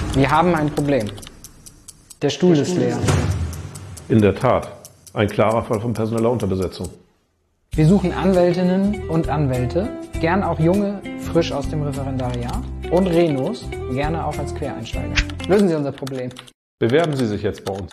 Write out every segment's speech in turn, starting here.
Wir haben ein Problem. Der Stuhl ist leer. In der Tat. Ein klarer Fall von personeller Unterbesetzung. Wir suchen Anwältinnen und Anwälte, gern auch junge, frisch aus dem Referendariat und Renos, gerne auch als Quereinsteiger. Lösen Sie unser Problem. Bewerben Sie sich jetzt bei uns.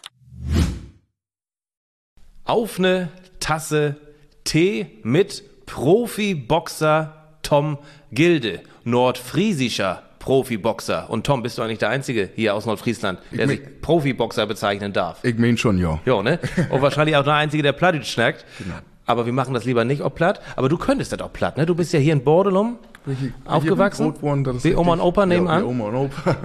Auf eine Tasse Tee mit Profiboxer Tom Gilde, nordfriesischer Profiboxer. Und Tom, bist du eigentlich der Einzige hier aus Nordfriesland, der sich Profiboxer bezeichnen darf? Ich meine schon, ja. Ja, ne? Und wahrscheinlich auch der Einzige, der Plattdeutsch schnackt. Genau. Aber wir machen das lieber nicht auf platt. Aber du könntest das auch platt, ne? Du bist ja hier in Bordelum aufgewachsen. Wie Oma und Opa nebenan. Ja, wie Oma und Opa.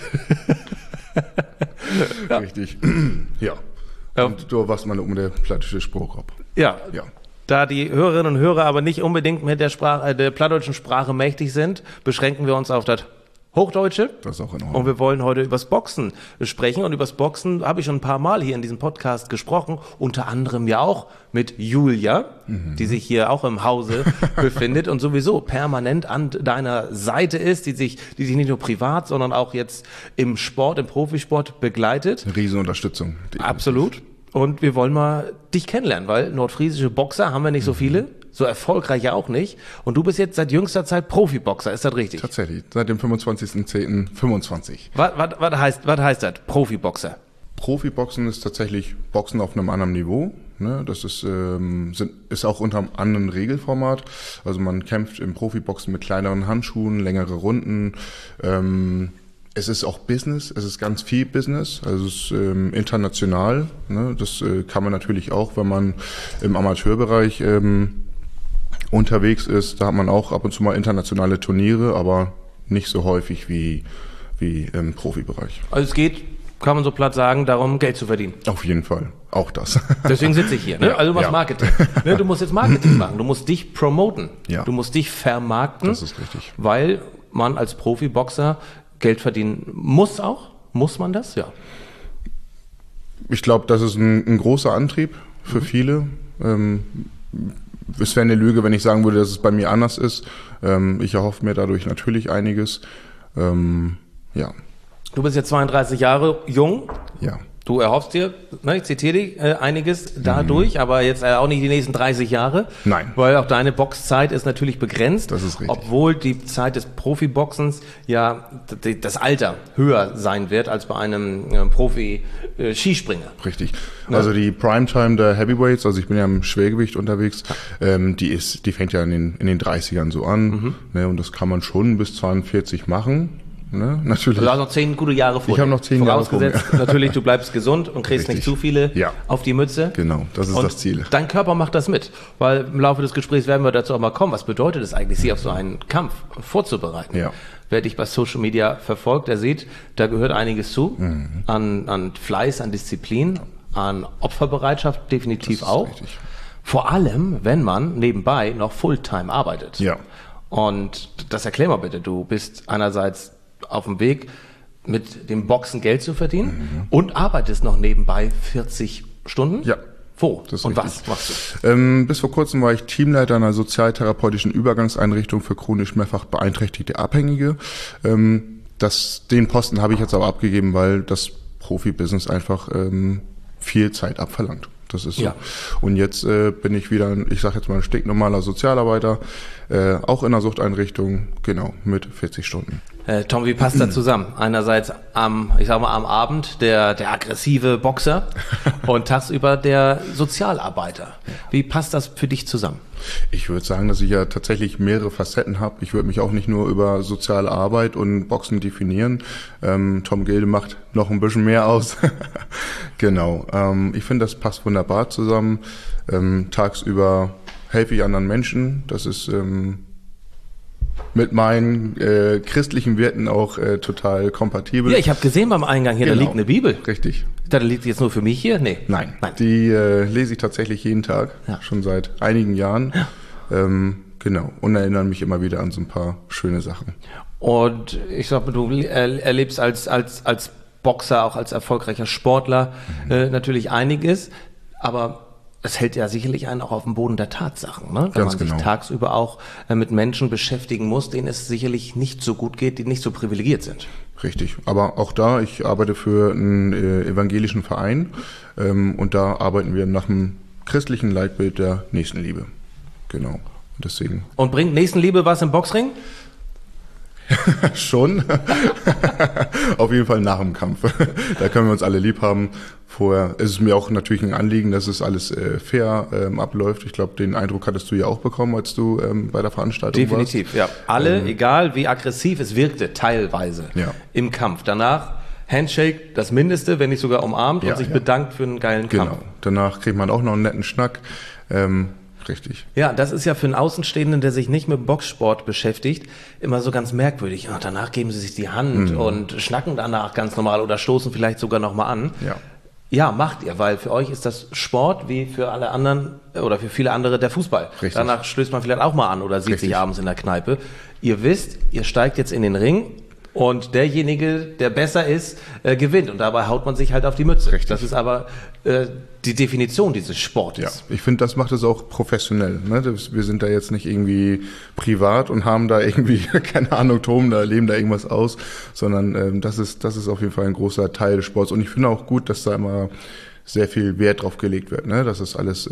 Ja. Richtig. Ja. Und du warst mal um der plattische Spruch ab. Ja. Ja. Da die Hörerinnen und Hörer aber nicht unbedingt mit der plattdeutschen Sprache mächtig sind, beschränken wir uns auf das Hochdeutsche. Das ist auch in Ordnung. Und wir wollen heute übers Boxen sprechen. Und übers Boxen habe ich schon ein paar Mal hier in diesem Podcast gesprochen. Unter anderem ja auch mit Julia, die sich hier auch im Hause befindet und sowieso permanent an deiner Seite ist, die sich nicht nur privat, sondern auch jetzt im Sport, im Profisport begleitet. Eine Riesenunterstützung. Absolut. Und wir wollen mal dich kennenlernen, weil nordfriesische Boxer haben wir nicht so viele, so erfolgreich ja auch nicht. Und du bist jetzt seit jüngster Zeit Profiboxer, ist das richtig? Tatsächlich, seit dem 25.10.25. Was heißt das, Profiboxer? Profiboxen ist tatsächlich Boxen auf einem anderen Niveau. Ne? Das ist auch unter einem anderen Regelformat. Also man kämpft im Profiboxen mit kleineren Handschuhen, längere Runden. Es ist auch Business, es ist ganz viel Business, also es ist international. Ne? Das kann man natürlich auch, wenn man im Amateurbereich unterwegs ist. Da hat man auch ab und zu mal internationale Turniere, aber nicht so häufig wie im Profibereich. Also es geht, kann man so platt sagen, darum Geld zu verdienen. Auf jeden Fall, auch das. Deswegen sitze ich hier. Ne? Ja, also du machst Marketing. Ne? Du musst jetzt Marketing machen, du musst dich promoten, Ja. Du musst dich vermarkten. Das ist richtig. Weil man als Profiboxer Geld verdienen muss auch. Muss man das? Ja. Ich glaube, das ist ein großer Antrieb für viele. Es wäre eine Lüge, wenn ich sagen würde, dass es bei mir anders ist. Ich erhoffe mir dadurch natürlich einiges. Ja. Du bist jetzt 32 Jahre jung. Ja. Du erhoffst dir, ne, ich zitiere dich, einiges dadurch, aber jetzt auch nicht die nächsten 30 Jahre. Nein. Weil auch deine Boxzeit ist natürlich begrenzt. Das ist richtig. Obwohl die Zeit des Profiboxens ja das Alter höher sein wird als bei einem Profi-Skispringer. Richtig. Also die Primetime der Heavyweights, also ich bin ja im Schwergewicht unterwegs, die fängt ja in den 30ern so an. Ne, und das kann man schon bis 42 machen. Ne, natürlich. Du hast noch 10 gute Jahre vor dir. Ich habe noch 10 Jahre vor mir. Vorausgesetzt natürlich, du bleibst gesund und kriegst nicht zu viele auf die Mütze. Genau, das ist und das Ziel. Dein Körper macht das mit, weil im Laufe des Gesprächs werden wir dazu auch mal kommen. Was bedeutet es eigentlich, sich auf so einen Kampf vorzubereiten? Ja. Wer dich bei Social Media verfolgt, der sieht, da gehört einiges zu, an Fleiß, an Disziplin, an Opferbereitschaft definitiv auch. Richtig. Vor allem, wenn man nebenbei noch Fulltime arbeitet. Ja. Und das erklär mal bitte. Du bist einerseits auf dem Weg, mit dem Boxen Geld zu verdienen und arbeitest noch nebenbei 40 Stunden? Ja. Wo? Das ist und richtig. was machst du? Bis vor kurzem war ich Teamleiter einer sozialtherapeutischen Übergangseinrichtung für chronisch mehrfach beeinträchtigte Abhängige. Den Posten habe ich jetzt aber abgegeben, weil das Profibusiness einfach viel Zeit abverlangt. Das ist so. Ja. Und jetzt bin ich wieder, ich sage jetzt mal, ein stinknormaler Sozialarbeiter, auch in einer Suchteinrichtung, genau, mit 40 Stunden. Tom, wie passt das zusammen? Einerseits am Abend der aggressive Boxer und tagsüber der Sozialarbeiter. Wie passt das für dich zusammen? Ich würde sagen, dass ich ja tatsächlich mehrere Facetten habe. Ich würde mich auch nicht nur über soziale Arbeit und Boxen definieren. Tom Gilde macht noch ein bisschen mehr aus. Genau. Ich finde, das passt wunderbar zusammen. Tagsüber helfe ich anderen Menschen. Das ist mit meinen christlichen Werten auch total kompatibel. Ja, ich habe gesehen beim Eingang hier, Genau. Da liegt eine Bibel. Richtig. Da liegt jetzt nur für mich hier? Nee. Nein. Die lese ich tatsächlich jeden Tag, schon seit einigen Jahren. Genau. Und erinnern mich immer wieder an so ein paar schöne Sachen. Und ich sag mal, du erlebst als Boxer, auch als erfolgreicher Sportler natürlich einiges, aber es hält ja sicherlich einen auch auf dem Boden der Tatsachen, ne? Wenn man sich tagsüber auch mit Menschen beschäftigen muss, denen es sicherlich nicht so gut geht, die nicht so privilegiert sind. Richtig. Aber auch da, ich arbeite für einen evangelischen Verein und da arbeiten wir nach dem christlichen Leitbild der Nächstenliebe. Genau. Deswegen. Und bringt Nächstenliebe was im Boxring? Schon. Auf jeden Fall nach dem Kampf. Da können wir uns alle lieb haben. Vorher ist es mir auch natürlich ein Anliegen, dass es alles fair abläuft. Ich glaube, den Eindruck hattest du ja auch bekommen, als du bei der Veranstaltung Definitiv, warst. ja. Alle, egal wie aggressiv es wirkte, teilweise im Kampf. Danach Handshake, das Mindeste, wenn nicht sogar umarmt und sich bedankt für einen geilen Kampf. Genau. Danach kriegt man auch noch einen netten Schnack. Richtig. Ja, das ist ja für einen Außenstehenden, der sich nicht mit Boxsport beschäftigt, immer so ganz merkwürdig. Ja, danach geben sie sich die Hand und schnacken danach ganz normal oder stoßen vielleicht sogar nochmal an. Ja. Ja, macht ihr, weil für euch ist das Sport wie für alle anderen oder für viele andere der Fußball. Richtig. Danach stößt man vielleicht auch mal an oder sieht sich abends in der Kneipe. Ihr wisst, ihr steigt jetzt in den Ring und derjenige, der besser ist, gewinnt. Und dabei haut man sich halt auf die Mütze. Richtig. Das ist aber die Definition dieses Sportes. Ja, ich finde, das macht es auch professionell. Ne? Wir sind da jetzt nicht irgendwie privat und haben da irgendwie, keine Ahnung, toben da, leben da irgendwas aus, sondern das ist auf jeden Fall ein großer Teil des Sports. Und ich finde auch gut, dass da immer sehr viel Wert drauf gelegt wird, ne? Dass es alles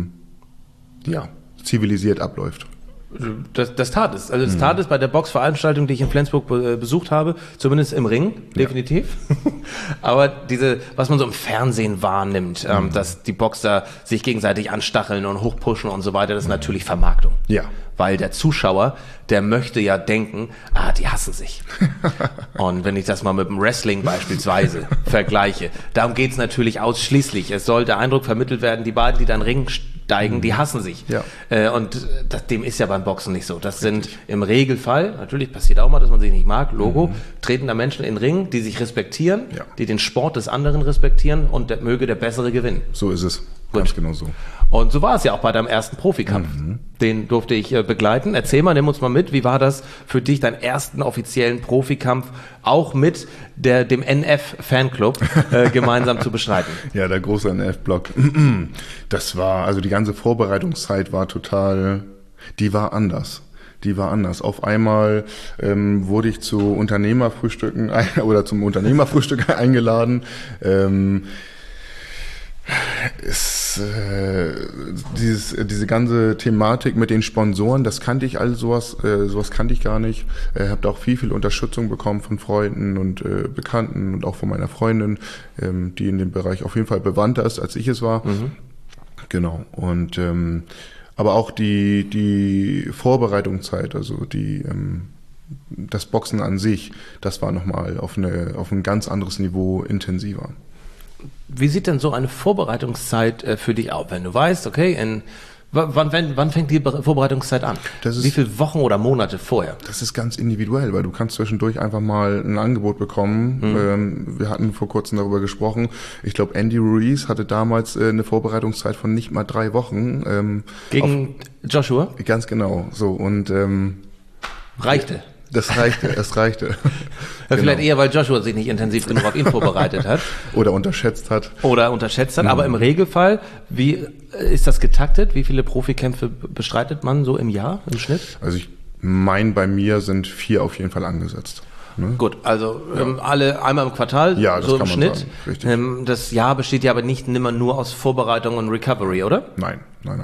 zivilisiert abläuft. Das tat es. Also das tat es bei der Boxveranstaltung, die ich in Flensburg besucht habe, zumindest im Ring, definitiv. Aber was man so im Fernsehen wahrnimmt, dass die Boxer sich gegenseitig anstacheln und hochpushen und so weiter, das ist natürlich Vermarktung. Ja. Weil der Zuschauer, der möchte ja denken, die hassen sich. Und wenn ich das mal mit dem Wrestling beispielsweise vergleiche, darum geht's natürlich ausschließlich. Es soll der Eindruck vermittelt werden, die beiden, die dann Ring steigen, die hassen sich. Ja. Und dem ist ja beim Boxen nicht so. Das sind im Regelfall, natürlich passiert auch mal, dass man sich nicht mag, Logo, treten da Menschen in den Ring, die sich respektieren, die den Sport des anderen respektieren und möge der Bessere gewinnen. So ist es. Ganz genau so. Und so war es ja auch bei deinem ersten Profikampf. Den durfte ich begleiten. Erzähl mal, nimm uns mal mit, wie war das für dich, deinen ersten offiziellen Profikampf, auch mit dem NF-Fanclub gemeinsam zu bestreiten? Ja, der große NF-Block. Das war, also die ganze Vorbereitungszeit war die war anders. Die war anders. Auf einmal wurde ich zu Unternehmerfrühstücken zum Unternehmerfrühstück eingeladen. Diese ganze Thematik mit den Sponsoren, das kannte ich all sowas kannte ich gar nicht. Habe da auch viel Unterstützung bekommen von Freunden und Bekannten und auch von meiner Freundin, die in dem Bereich auf jeden Fall bewandter ist, als ich es war. Genau. Und aber auch die Vorbereitungszeit, also das Boxen an sich, das war nochmal auf ein ganz anderes Niveau intensiver. Wie sieht denn so eine Vorbereitungszeit für dich aus, wenn du weißt, okay, wann fängt die Vorbereitungszeit an? Wie viele Wochen oder Monate vorher? Das ist ganz individuell, weil du kannst zwischendurch einfach mal ein Angebot bekommen. Wir hatten vor kurzem darüber gesprochen. Ich glaube, Andy Ruiz hatte damals eine Vorbereitungszeit von nicht mal 3 Wochen. Gegen Joshua? Ganz genau. So und reichte. Es reichte. Ja, vielleicht eher, weil Joshua sich nicht intensiv genug auf ihn vorbereitet hat. Oder unterschätzt hat. Aber im Regelfall, wie ist das getaktet? Wie viele Profikämpfe bestreitet man so im Jahr, im Schnitt? Also ich meine, bei mir sind 4 auf jeden Fall angesetzt. Ne? Gut, also alle einmal im Quartal, ja, so im Schnitt. Sagen. Richtig. Das Jahr besteht ja aber nicht immer nur aus Vorbereitung und Recovery, oder? Nein.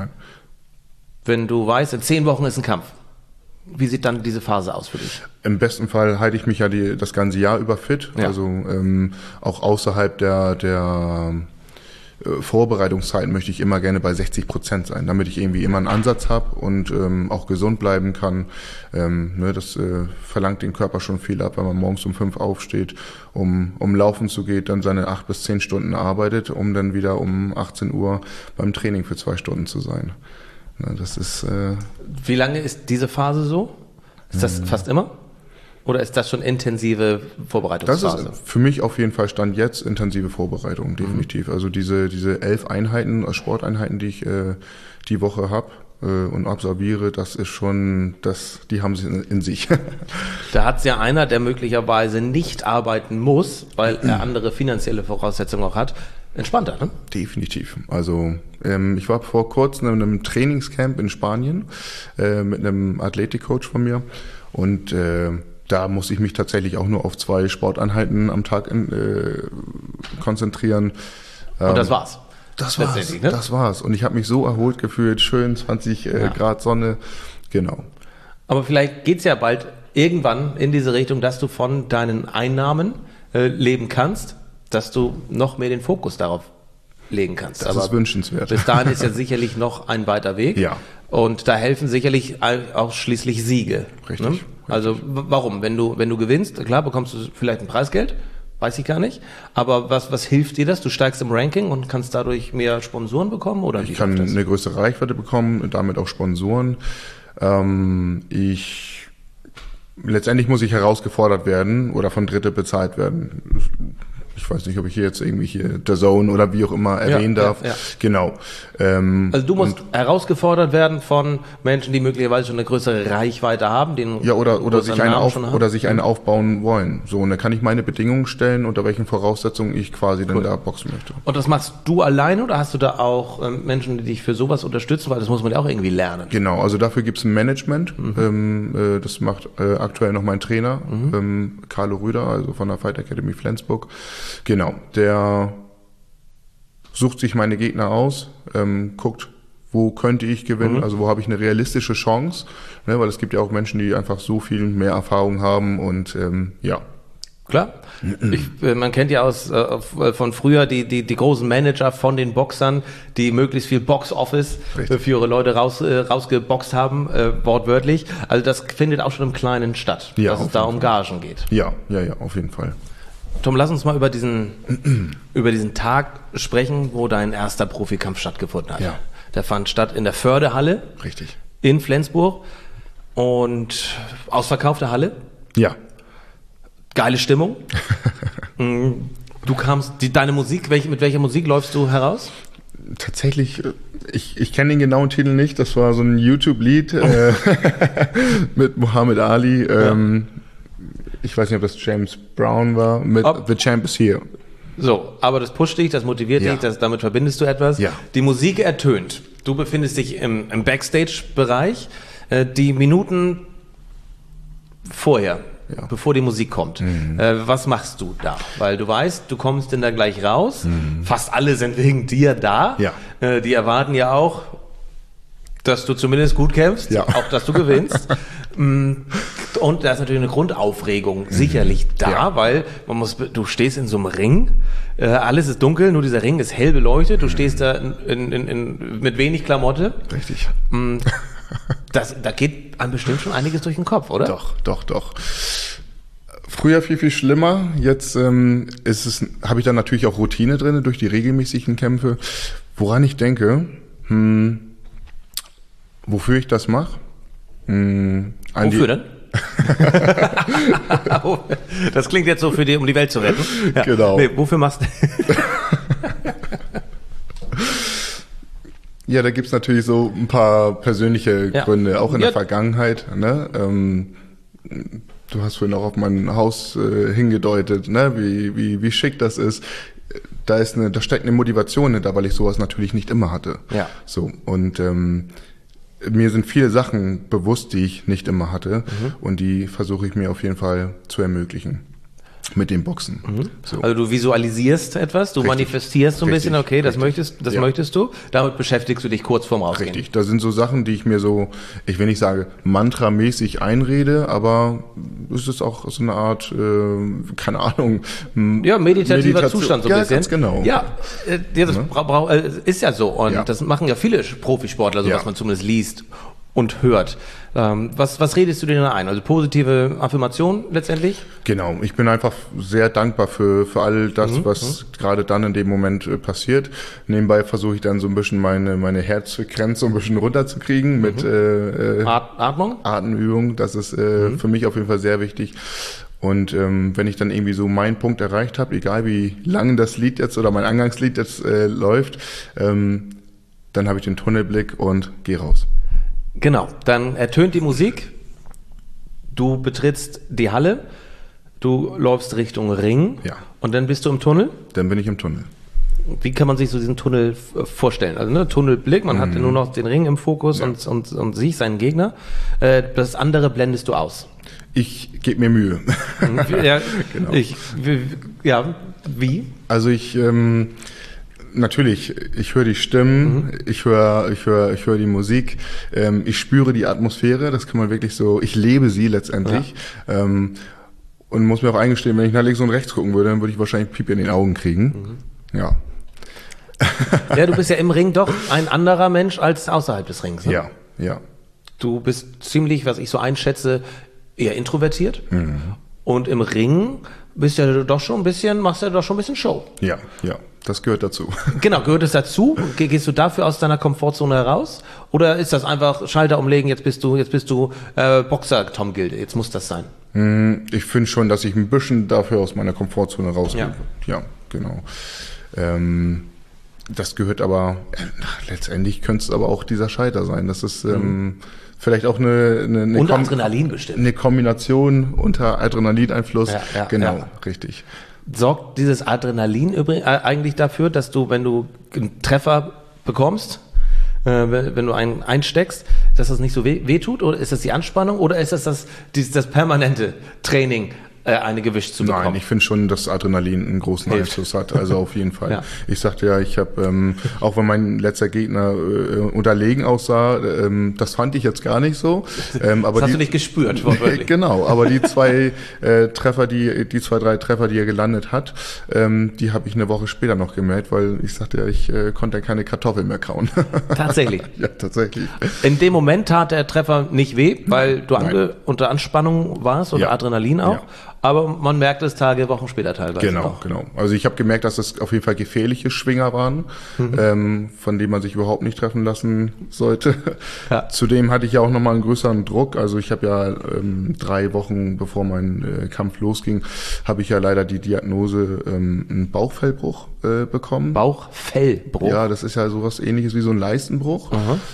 Wenn du weißt, in 10 Wochen ist ein Kampf. Wie sieht dann diese Phase aus für dich? Im besten Fall halte ich mich ja das ganze Jahr über fit. Ja. Also auch außerhalb der Vorbereitungszeit möchte ich immer gerne bei 60% sein, damit ich irgendwie immer einen Ansatz habe und auch gesund bleiben kann. Das verlangt den Körper schon viel ab, wenn man morgens um 5 aufsteht, um laufen zu gehen, dann seine 8 bis 10 Stunden arbeitet, um dann wieder um 18 Uhr beim Training für 2 Stunden zu sein. Das ist. Wie lange ist diese Phase so? Ist das fast immer? Oder ist das schon intensive Vorbereitungsphase? Das ist für mich auf jeden Fall Stand jetzt intensive Vorbereitung, definitiv. Also diese 11 Einheiten, Sporteinheiten, die ich die Woche habe und absolviere, das ist schon, die haben sie in sich. Da hat es ja einer, der möglicherweise nicht arbeiten muss, weil er andere finanzielle Voraussetzungen auch hat, entspannter, ne? Definitiv. Also ich war vor kurzem in einem Trainingscamp in Spanien mit einem Athletikcoach von mir und da muss ich mich tatsächlich auch nur auf 2 Sporteinheiten am Tag konzentrieren. Und das war's. Das war's. Ne? Das war's. Und ich habe mich so erholt gefühlt, schön 20 Grad Sonne. Genau. Aber vielleicht geht's ja bald irgendwann in diese Richtung, dass du von deinen Einnahmen leben kannst, dass du noch mehr den Fokus darauf legen kannst. Das ist wünschenswert. Bis dahin ist ja sicherlich noch ein weiter Weg. Ja. Und da helfen sicherlich auch schließlich Siege. Richtig. Ne? Also warum? Wenn du gewinnst, klar bekommst du vielleicht ein Preisgeld, weiß ich gar nicht. Aber was hilft dir das? Du steigst im Ranking und kannst dadurch mehr Sponsoren bekommen? Oder ich kann eine größere Reichweite bekommen und damit auch Sponsoren. Letztendlich muss ich herausgefordert werden oder von Dritte bezahlt werden. Ich weiß nicht, ob ich hier jetzt irgendwie The Zone oder wie auch immer erwähnen darf. Ja. Genau. Also du musst herausgefordert werden von Menschen, die möglicherweise schon eine größere Reichweite haben. Oder sich eine aufbauen wollen. So, und dann kann ich meine Bedingungen stellen, unter welchen Voraussetzungen ich quasi dann da boxen möchte. Und das machst du alleine oder hast du da auch Menschen, die dich für sowas unterstützen? Weil das muss man ja auch irgendwie lernen. Genau, also dafür gibt es ein Management. Das macht aktuell noch mein Trainer, Carlo Rüder, also von der Fight Academy Flensburg. Genau, der sucht sich meine Gegner aus, guckt, wo könnte ich gewinnen, also wo habe ich eine realistische Chance, ne, weil es gibt ja auch Menschen, die einfach so viel mehr Erfahrung haben und ja. Klar. Man kennt ja von früher die großen Manager von den Boxern, die möglichst viel Box-Office für ihre Leute rausgeboxt haben, wortwörtlich. Also das findet auch schon im Kleinen statt, dass es da um Gagen geht. Ja, auf jeden Fall. Tom, lass uns mal über diesen Tag sprechen, wo dein erster Profikampf stattgefunden hat. Ja. Der fand statt in der Fördehalle. Richtig. In Flensburg. Und ausverkaufte Halle. Ja. Geile Stimmung. Du kamst, deine Musik, mit welcher Musik läufst du heraus? Tatsächlich, ich kenne den genauen Titel nicht. Das war so ein YouTube-Lied mit Muhammad Ali. Ich weiß nicht, ob das James Brown war, mit The Champ is Here. So, aber das pusht dich, das motiviert dich, damit verbindest du etwas. Ja. Die Musik ertönt. Du befindest dich im Backstage-Bereich. Die Minuten vorher, bevor die Musik kommt. Was machst du da? Weil du weißt, du kommst denn da gleich raus. Fast alle sind wegen dir da. Ja. Die erwarten ja auch, dass du zumindest gut kämpfst, auch dass du gewinnst. Und da ist natürlich eine Grundaufregung sicherlich da, weil du stehst in so einem Ring, alles ist dunkel, nur dieser Ring ist hell beleuchtet, du stehst da mit wenig Klamotte. Richtig. Da geht einem bestimmt schon einiges durch den Kopf, oder? Doch. Früher viel schlimmer, jetzt habe ich da natürlich auch Routine drin durch die regelmäßigen Kämpfe. Woran ich denke, wofür ich das mache? Wofür denn? Das klingt jetzt so für dich, um die Welt zu retten. Ja. Genau. Nee, wofür machst du? Ja, da gibt's natürlich so ein paar persönliche Gründe, auch in der Vergangenheit. Ne? Du hast vorhin auch auf mein Haus hingedeutet, ne? wie schick das ist. Da steckt eine Motivation hinter, weil ich sowas natürlich nicht immer hatte. Ja. So, und mir sind viele Sachen bewusst, die ich nicht immer hatte, und die versuche ich mir auf jeden Fall zu ermöglichen mit dem Boxen. So. Also du visualisierst etwas, du manifestierst so ein bisschen, okay, das möchtest du, damit beschäftigst du dich kurz vorm Rausgehen. Richtig, da sind so Sachen, die ich mir so, ich will nicht sagen mantramäßig einrede, aber es ist auch so eine Art, keine Ahnung. Meditativer Zustand so ein bisschen. Ganz genau. Ja, das ist ja so, und das machen ja viele Profisportler, so was man zumindest liest und hört. Was redest du dir da ein? Also positive Affirmation letztendlich? Genau, ich bin einfach sehr dankbar für all das, was gerade dann in dem Moment passiert. Nebenbei versuche ich dann so ein bisschen meine Herzfrequenz so ein bisschen runterzukriegen mit Atemübung. Das ist für mich auf jeden Fall sehr wichtig. Und wenn ich dann irgendwie so meinen Punkt erreicht habe, egal wie lang das Lied jetzt oder mein Eingangslied jetzt läuft, dann habe ich den Tunnelblick und gehe raus. Genau, dann ertönt die Musik, du betrittst die Halle, du läufst Richtung Ring und dann bist du im Tunnel? Dann bin ich im Tunnel. Wie kann man sich so diesen Tunnel vorstellen? Also Tunnelblick, man hat nur noch den Ring im Fokus und sieht seinen Gegner. Das andere blendest du aus. Ich gebe mir Mühe. Ja, Genau. Wie? Also natürlich, ich höre die Stimmen, ich höre die Musik, ich spüre die Atmosphäre, das kann man wirklich so, ich lebe sie letztendlich. Und muss mir auch eingestehen, wenn ich nach links und rechts gucken würde, dann würde ich wahrscheinlich Piep in den Augen kriegen. Ja. Ja, du bist ja im Ring doch ein anderer Mensch als außerhalb des Rings. Ne? Ja. Du bist ziemlich, was ich so einschätze, eher introvertiert. Und im Ring machst du ja doch schon ein bisschen Show. Ja, das gehört dazu. Genau, gehört es dazu? Gehst du dafür aus deiner Komfortzone heraus? Oder ist das einfach Schalter umlegen, jetzt bist du Boxer Tom Gilde, jetzt muss das sein? Ich finde schon, dass ich ein bisschen dafür aus meiner Komfortzone rausgehe. Ja, genau. Das gehört aber, letztendlich könnte es aber auch dieser Scheiter sein. Das ist vielleicht auch eine unter Adrenalin bestimmt. Eine Kombination unter Adrenalineinfluss. Genau, richtig. Sorgt dieses Adrenalin eigentlich dafür, dass du, wenn du einen Treffer bekommst, wenn du einen einsteckst, dass das nicht so weh tut? Oder ist das die Anspannung? Oder ist das permanente Training, eine gewischt zu bekommen? Nein, ich finde schon, dass Adrenalin einen großen Einfluss hat, also auf jeden Fall. Ja. Ich sagte ja, ich habe, auch wenn mein letzter Gegner unterlegen aussah, das fand ich jetzt gar nicht so. Aber das hast du nicht gespürt, wortwörtlich. Genau, aber die zwei, drei Treffer, die er gelandet hat, die habe ich eine Woche später noch gemerkt, weil ich sagte ja, ich konnte keine Kartoffeln mehr kauen. Tatsächlich? Ja, tatsächlich. In dem Moment tat der Treffer nicht weh, weil du unter Anspannung warst oder Adrenalin auch. Ja. Aber man merkt es Wochen später teilweise. Genau. Also ich habe gemerkt, dass das auf jeden Fall gefährliche Schwinger waren, von denen man sich überhaupt nicht treffen lassen sollte. Ja. Zudem hatte ich ja auch nochmal einen größeren Druck. Also ich habe ja 3 Wochen, bevor mein Kampf losging, habe ich ja leider die Diagnose einen Bauchfellbruch bekommen. Bauchfellbruch? Ja, das ist ja sowas Ähnliches wie so ein Leistenbruch,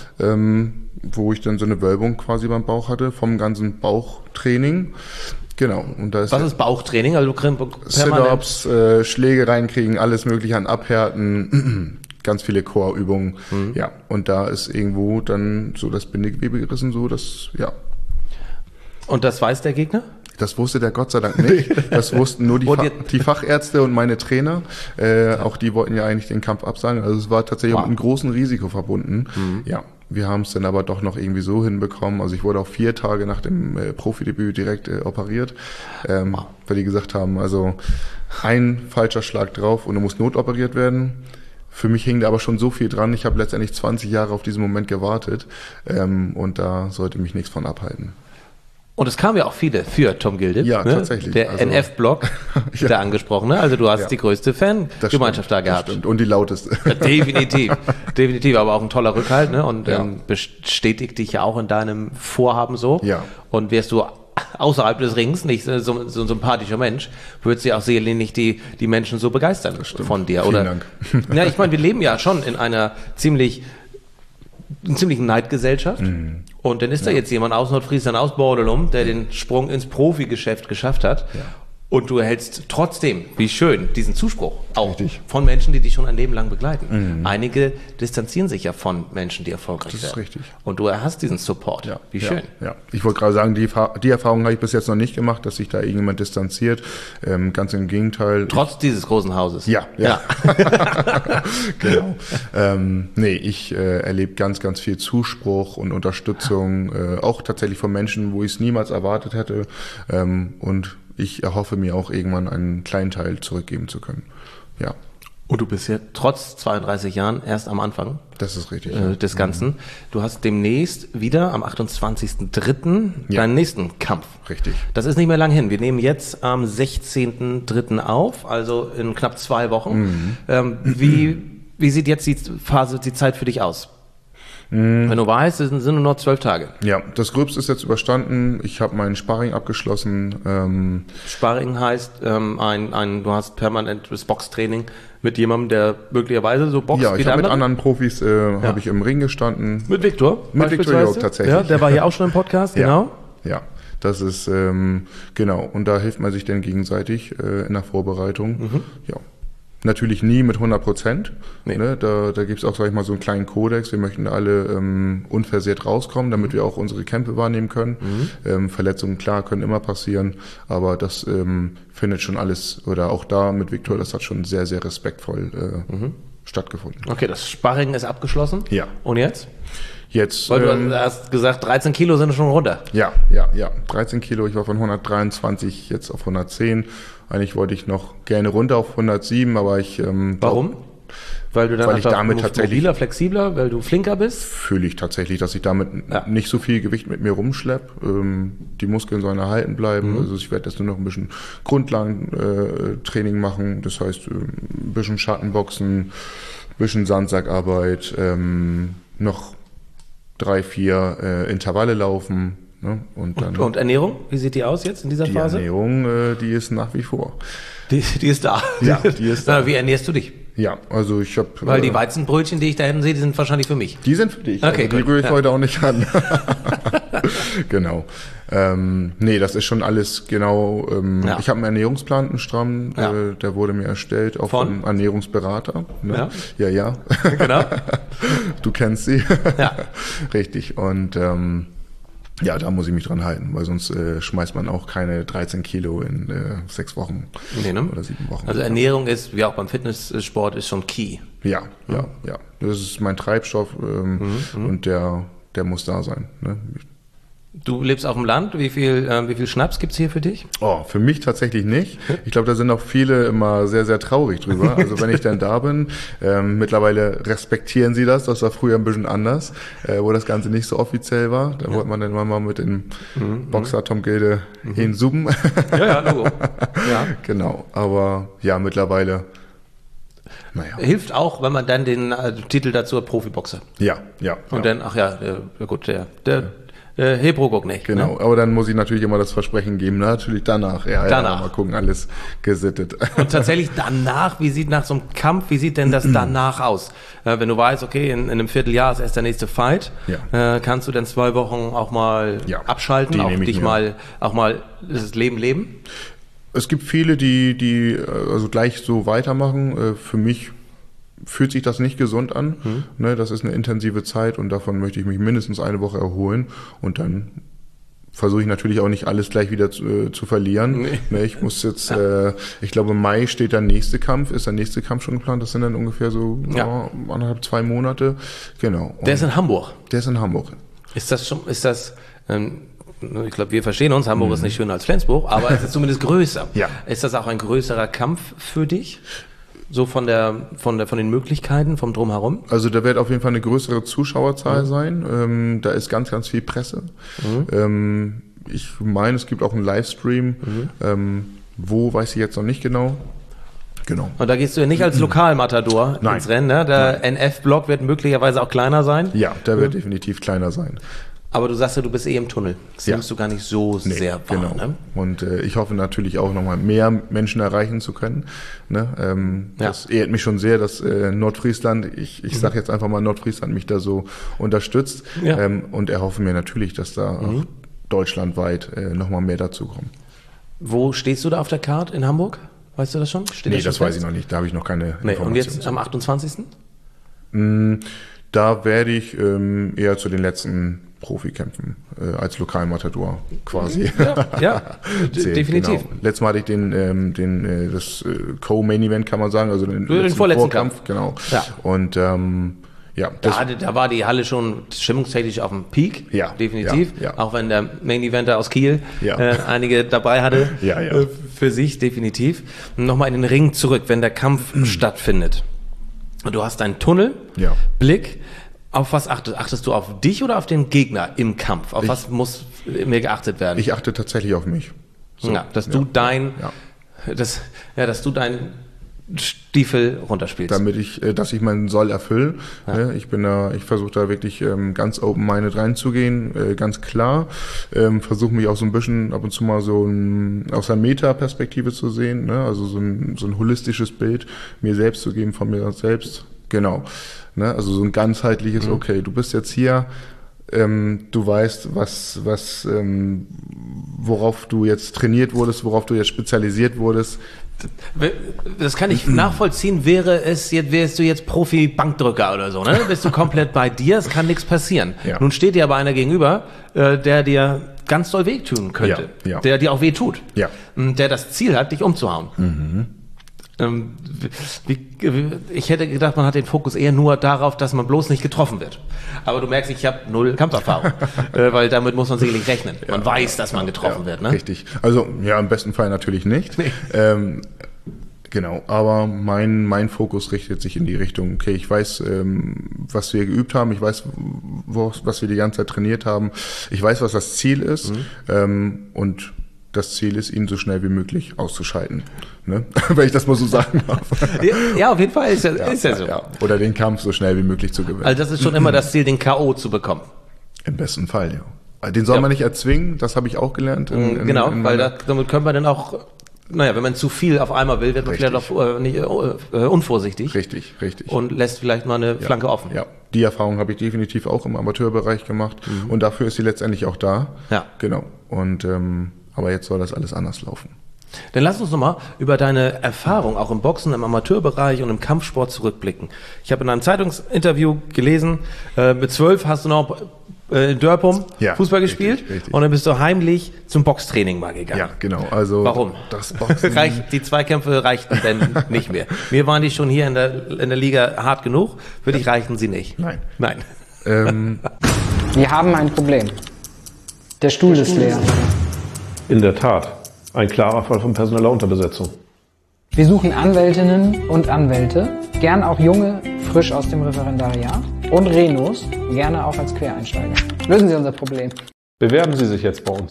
wo ich dann so eine Wölbung quasi beim Bauch hatte vom ganzen Bauchtraining. Genau. Und da ist was ist Bauchtraining? Also du Sit-ups, Schläge reinkriegen, alles mögliche an Abhärten, ganz viele Core-Übungen. Ja, und da ist irgendwo dann so das Bindegewebe gerissen, so das, ja. Und das weiß der Gegner? Das wusste der Gott sei Dank nicht. Das wussten nur die Fachärzte und meine Trainer. Auch die wollten ja eigentlich den Kampf absagen. Also es war tatsächlich mit einem großen Risiko verbunden. Ja, wir haben es dann aber doch noch irgendwie so hinbekommen. Also ich wurde auch 4 Tage nach dem Profidebüt direkt operiert, weil die gesagt haben, also ein falscher Schlag drauf und du musst notoperiert werden. Für mich hing da aber schon so viel dran. Ich habe letztendlich 20 Jahre auf diesen Moment gewartet und da sollte mich nichts von abhalten. Und es kamen ja auch viele für Tom Gilde. Ja, tatsächlich. Der NF-Blog, der angesprochene. Also du hast die größte Fangemeinschaft da gehabt. Stimmt. Und die lauteste. Ja, definitiv, aber auch ein toller Rückhalt, ne? Und bestätigt dich ja auch in deinem Vorhaben so. Ja. Und wärst du außerhalb des Rings nicht so ein sympathischer Mensch, würdest du auch sicherlich nicht die Menschen so begeistern von dir. Vielen Dank. Ja, ich meine, wir leben ja schon in einer ziemlichen Neidgesellschaft. Und dann ist da jetzt jemand aus Nordfriesland, aus Bordelum, der den Sprung ins Profigeschäft geschafft hat. Ja. Und du erhältst trotzdem, wie schön, diesen Zuspruch auch von Menschen, die dich schon ein Leben lang begleiten. Einige distanzieren sich ja von Menschen, die erfolgreich werden. Das ist richtig. Und du hast diesen Support. Ja. Wie schön. Ja. Ich wollte gerade sagen, die Erfahrung habe ich bis jetzt noch nicht gemacht, dass sich da irgendjemand distanziert. Ganz im Gegenteil. Trotz dieses großen Hauses. Ja. Genau. Ich erlebe ganz, ganz viel Zuspruch und Unterstützung, auch tatsächlich von Menschen, wo ich es niemals erwartet hätte. Und ich erhoffe mir auch irgendwann einen kleinen Teil zurückgeben zu können. Ja. Und du bist ja trotz 32 Jahren erst am Anfang. Das ist richtig. Des Ganzen. Du hast demnächst wieder am 28.03. deinen nächsten Kampf. Richtig. Das ist nicht mehr lang hin. Wir nehmen jetzt am 16.03. auf, also in knapp 2 Wochen. Wie sieht jetzt die Zeit für dich aus? Wenn du weißt, es sind nur noch 12 Tage. Ja, das Gröbste ist jetzt überstanden. Ich habe meinen Sparring abgeschlossen. Sparring heißt, du hast permanentes Boxtraining mit jemandem, der möglicherweise so boxt. Ja, ich habe mit anderen Profis habe ich im Ring gestanden. Mit Viktor? Mit Viktor Jörg tatsächlich. Ja, der war hier auch schon im Podcast, genau. Ja. Das ist, genau. Und da hilft man sich dann gegenseitig in der Vorbereitung. Ja. Natürlich nie mit 100%. Nee. Ne? Da gibt es auch, sag ich mal, so einen kleinen Kodex. Wir möchten alle unversehrt rauskommen, damit wir auch unsere Kämpfe wahrnehmen können. Verletzungen, klar, können immer passieren, aber das findet schon alles, oder auch da mit Viktor, das hat schon sehr, sehr respektvoll stattgefunden. Okay, das Sparring ist abgeschlossen. Ja. Und jetzt? Jetzt, Weil du hast gesagt, 13 Kilo sind schon runter. Ja. 13 Kilo, ich war von 123 jetzt auf 110. Eigentlich wollte ich noch gerne runter auf 107, aber ich... Warum? Weil du dann weil ich damit tatsächlich mobiler, flexibler, weil du flinker bist? Fühle ich tatsächlich, dass ich damit nicht so viel Gewicht mit mir rumschleppe. Die Muskeln sollen erhalten bleiben. Also ich werde jetzt nur noch ein bisschen Grundlagentraining machen. Das heißt, ein bisschen Schattenboxen, ein bisschen Sandsackarbeit, noch 3-4 Intervalle laufen. Ne? Und Ernährung? Wie sieht die aus jetzt in dieser Phase? Die Ernährung, die ist nach wie vor. Die ist da. Ja, die ist da. Wie ernährst du dich? Ja, also ich habe... Weil die Weizenbrötchen, die ich da hinten sehe, die sind wahrscheinlich für mich. Die sind für dich. Okay, also die rühre ich heute auch nicht an. Genau. Nee, das ist schon alles genau... Ich habe einen Ernährungsplan, einen strammen, der wurde mir erstellt, auch vom Ernährungsberater. Ne? Ja. Genau. Du kennst sie. Ja. Richtig. Und ja, da muss ich mich dran halten, weil sonst schmeißt man auch keine 13 Kilo in 6 Wochen oder 7 Wochen. Also Ernährung ist, wie auch beim Fitnesssport, ist schon key. Ja. Das ist mein Treibstoff und der muss da sein. Ne? Du lebst auf dem Land. Wie viel Schnaps gibt's hier für dich? Oh, für mich tatsächlich nicht. Ich glaube, da sind auch viele immer sehr, sehr traurig drüber. Also wenn ich dann da bin, mittlerweile respektieren sie das. Das war früher ein bisschen anders, wo das Ganze nicht so offiziell war. Da wollte man dann mal mit dem Boxer Tom Gilde hinsubben. Ja, Logo. Ja. Genau, aber ja, mittlerweile... Naja. Hilft auch, wenn man dann den Titel dazu hat, Profiboxer. Ja. Und dann, der Hebrogog nicht. Genau, ne? aber dann muss ich natürlich immer das Versprechen geben, natürlich danach. Ja, mal gucken, alles gesittet. Und tatsächlich danach, wie sieht nach so einem Kampf, wie sieht denn das danach aus? Wenn du weißt, okay, in einem Vierteljahr ist erst der nächste Fight, kannst du dann 2 Wochen auch mal abschalten, auch dich mal das Leben leben? Es gibt viele, die also gleich so weitermachen. Für mich fühlt sich das nicht gesund an. Ne, das ist eine intensive Zeit und davon möchte ich mich mindestens eine Woche erholen und dann versuche ich natürlich auch nicht alles gleich wieder zu verlieren. Nee. Ne, ich muss jetzt, ich glaube im Mai steht der nächste Kampf, ist der nächste Kampf schon geplant, das sind dann ungefähr so 1,5-2 Monate. Genau. Und der ist in Hamburg? Der ist in Hamburg. Ich glaube, wir verstehen uns, Hamburg ist nicht schöner als Flensburg, aber es ist zumindest größer. Ja. Ist das auch ein größerer Kampf für dich? So von den Möglichkeiten, vom Drumherum? Also da wird auf jeden Fall eine größere Zuschauerzahl sein. Da ist ganz, ganz viel Presse. Ich meine, es gibt auch einen Livestream. Wo, weiß ich jetzt noch nicht genau. Genau. Und da gehst du ja nicht als Lokalmatador ins Rennen, ne? Der NF-Block wird möglicherweise auch kleiner sein. Ja, der wird definitiv kleiner sein. Aber du sagst ja, du bist im Tunnel. Das nimmst du gar nicht so sehr wahr. Genau. Ne? Und ich hoffe natürlich auch nochmal mehr Menschen erreichen zu können. Ne? Das ehrt mich schon sehr, dass Nordfriesland, ich sage jetzt einfach mal Nordfriesland, mich da so unterstützt. Ja. Und erhoffe mir natürlich, dass da auch deutschlandweit nochmal mehr dazu kommen. Wo stehst du da auf der Karte in Hamburg? Weißt du das schon? Das weiß ich noch nicht. Da habe ich noch keine Informationen. Und jetzt am 28.? Da werde ich eher zu den letzten Profikämpfen als Lokalmatador quasi. Ja, definitiv. Genau. Letztes Mal hatte ich das Co-Main-Event, kann man sagen, also den vorletzten Kampf. Genau. Ja. Und da war die Halle schon stimmungstechnisch auf dem Peak, definitiv. Ja. Auch wenn der Main-Eventer aus Kiel einige dabei hatte, für sich definitiv. Nochmal in den Ring zurück, wenn der Kampf stattfindet. Du hast einen Tunnelblick. Auf was achtest du auf dich oder auf den Gegner im Kampf? Auf was muss mir geachtet werden? Ich achte tatsächlich auf mich. So. Ja, dass du deinen Stiefel runterspielst. Dass ich meinen Soll erfülle. Ja. Ich versuche da wirklich ganz open-minded reinzugehen, ganz klar. Versuche mich auch so ein bisschen ab und zu mal so aus der Meta-Perspektive zu sehen, ne? Also so ein holistisches Bild mir selbst zu geben von mir selbst. Genau. Ne? Also so ein ganzheitliches, okay, du bist jetzt hier, du weißt, worauf du jetzt trainiert wurdest, worauf du jetzt spezialisiert wurdest. Das kann ich nachvollziehen, wärst du jetzt Profi-Bankdrücker oder so, ne? Bist du komplett bei dir, es kann nichts passieren. Ja. Nun steht dir aber einer gegenüber, der dir ganz doll wehtun könnte, Ja. der dir auch wehtut, Ja. der das Ziel hat, dich umzuhauen. Ich hätte gedacht, man hat den Fokus eher nur darauf, dass man bloß nicht getroffen wird. Aber du merkst, ich habe 0 Kampferfahrung, weil damit muss man sicherlich rechnen. Man weiß, dass man getroffen wird, ne? Richtig. Also, ja, im besten Fall natürlich nicht. Nee. Genau, aber mein Fokus richtet sich in die Richtung, okay, ich weiß, was wir geübt haben, ich weiß, was wir die ganze Zeit trainiert haben, ich weiß, was das Ziel ist, und das Ziel ist, ihn so schnell wie möglich auszuschalten, ne? Wenn ich das mal so sagen darf. Ja, auf jeden Fall ist ja so. Ja. Oder den Kampf so schnell wie möglich zu gewinnen. Also das ist schon immer das Ziel, den K.O. zu bekommen. Im besten Fall, ja. Den soll man nicht erzwingen, das habe ich auch gelernt. Genau, weil damit können wir dann auch, wenn man zu viel auf einmal will, wird man vielleicht auch nicht unvorsichtig. Richtig. Und lässt vielleicht mal eine Flanke offen. Ja, die Erfahrung habe ich definitiv auch im Amateurbereich gemacht. Und dafür ist sie letztendlich auch da. Ja. Genau. Und aber jetzt soll das alles anders laufen. Dann lass uns nochmal über deine Erfahrung auch im Boxen, im Amateurbereich und im Kampfsport zurückblicken. Ich habe in einem Zeitungsinterview gelesen, mit 12 hast du noch in Dörpum Fußball gespielt, richtig. Und dann bist du heimlich zum Boxtraining mal gegangen. Ja, genau. Also warum? Das Boxen Die Zweikämpfe reichten denn nicht mehr. Mir waren die schon hier in der Liga hart genug, für dich reichten sie nicht. Nein. Wir haben ein Problem. Der Stuhl ist leer. In der Tat, ein klarer Fall von personeller Unterbesetzung. Wir suchen Anwältinnen und Anwälte, gern auch junge, frisch aus dem Referendariat und Renos, gerne auch als Quereinsteiger. Lösen Sie unser Problem. Bewerben Sie sich jetzt bei uns.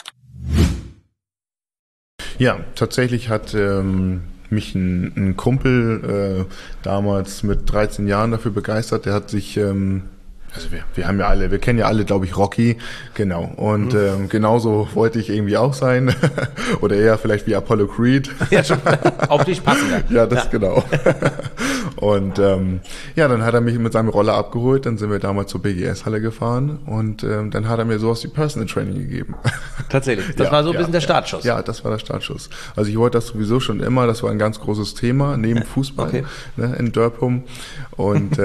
Ja, tatsächlich hat mich ein Kumpel damals mit 13 Jahren dafür begeistert. Der hat sich also wir kennen ja alle, glaube ich, Rocky, genau. Und genauso wollte ich irgendwie auch sein. Oder eher vielleicht wie Apollo Creed. Ja, schon auf dich passend. Ja, das genau. Und dann hat er mich mit seinem Roller abgeholt, dann sind wir damals zur BGS-Halle gefahren und dann hat er mir sowas wie Personal Training gegeben. Tatsächlich, das war so ein bisschen der Startschuss. Ja, das war der Startschuss. Also ich wollte das sowieso schon immer, das war ein ganz großes Thema, neben Fußball, ne, in Dörpum. Und